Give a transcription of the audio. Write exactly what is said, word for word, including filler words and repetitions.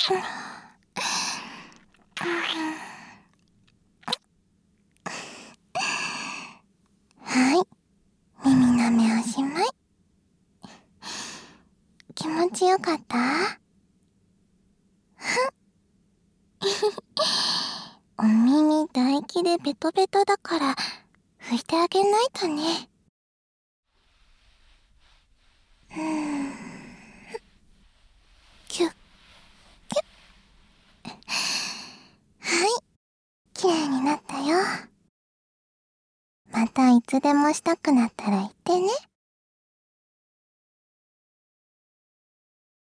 はい、耳舐めおしまい。気持ちよかった？お耳唾液でベトベトだから拭いてあげないとね。うーん、キュッキュッ。はい、きれいになったよ。またいつでもしたくなったら言ってね。